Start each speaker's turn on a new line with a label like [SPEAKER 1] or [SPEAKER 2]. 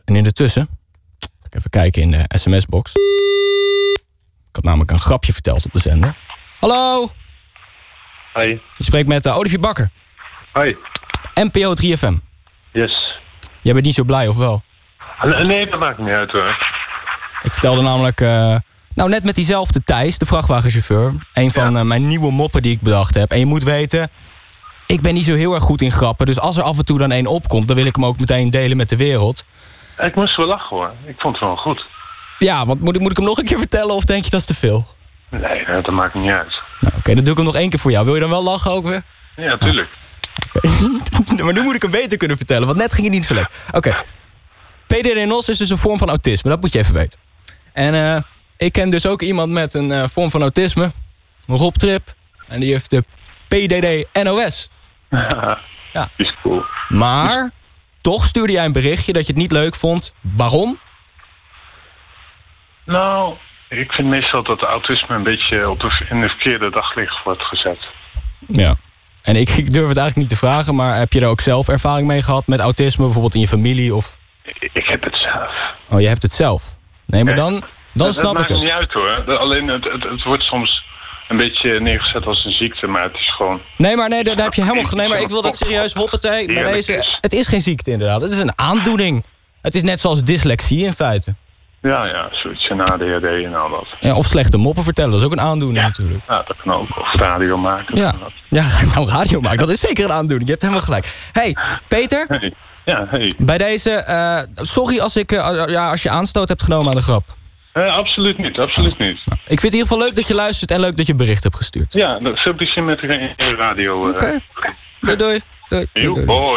[SPEAKER 1] En in de tussen, even kijken in de sms-box. Ik had namelijk een grapje verteld op de zender. Hallo!
[SPEAKER 2] Hoi.
[SPEAKER 1] Je spreekt met Olivier Bakker.
[SPEAKER 2] Hoi.
[SPEAKER 1] NPO 3FM.
[SPEAKER 2] Yes.
[SPEAKER 1] Jij bent niet zo blij, of wel?
[SPEAKER 2] Nee, dat maakt niet uit hoor.
[SPEAKER 1] Ik vertelde namelijk, net met diezelfde Thijs, de vrachtwagenchauffeur. Een van mijn nieuwe moppen die ik bedacht heb. En je moet weten, ik ben niet zo heel erg goed in grappen. Dus als er af en toe dan één opkomt, dan wil ik hem ook meteen delen met de wereld.
[SPEAKER 2] Ik moest wel lachen hoor. Ik vond het wel goed.
[SPEAKER 1] Ja, want moet ik hem nog een keer vertellen of denk je dat is te veel?
[SPEAKER 2] Nee, dat maakt niet uit.
[SPEAKER 1] Nou, Oké, dan doe ik hem nog 1 keer voor jou. Wil je dan wel lachen ook weer?
[SPEAKER 2] Ja, tuurlijk.
[SPEAKER 1] Maar nu moet ik hem beter kunnen vertellen, want net ging het niet zo leuk. Oké. PDD-NOS is dus een vorm van autisme, dat moet je even weten. En ik ken dus ook iemand met een vorm van autisme, Rob Trip. En die heeft de PDD-NOS. Ja.
[SPEAKER 2] Is cool.
[SPEAKER 1] Maar toch stuurde jij een berichtje dat je het niet leuk vond. Waarom?
[SPEAKER 2] Nou, ik vind meestal dat autisme een beetje in de verkeerde daglicht wordt gezet.
[SPEAKER 1] Ja. En ik durf het eigenlijk niet te vragen, maar heb je er ook zelf ervaring mee gehad met autisme, bijvoorbeeld in je familie? Of...
[SPEAKER 2] Ik heb het zelf.
[SPEAKER 1] Oh, je hebt het zelf? Nee, maar dan snap ik het.
[SPEAKER 2] Dat maakt niet uit hoor. Alleen het wordt soms een beetje neergezet als een ziekte, maar het is gewoon...
[SPEAKER 1] Nee, daar heb je helemaal... Nee, maar ik wil dat serieus hoppatee. Maar het is geen ziekte inderdaad. Het is een aandoening. Het is net zoals dyslexie in feite.
[SPEAKER 2] Ja, zoiets en ADHD en al dat.
[SPEAKER 1] Ja, of slechte moppen vertellen, dat is ook een aandoening natuurlijk.
[SPEAKER 2] Ja, dat kan ook. Of radio maken.
[SPEAKER 1] Ja, nou radio maken, dat is zeker een aandoening. Je hebt helemaal gelijk. Hey, Peter.
[SPEAKER 2] Hey. Ja, hey.
[SPEAKER 1] Bij deze, sorry als je aanstoot hebt genomen aan de grap.
[SPEAKER 2] Absoluut niet, absoluut niet.
[SPEAKER 1] Ik vind het in ieder geval leuk dat je luistert en leuk dat je een bericht hebt gestuurd.
[SPEAKER 2] Ja, veel plezier met de radio.
[SPEAKER 1] Oké. Doei.
[SPEAKER 2] Hoi.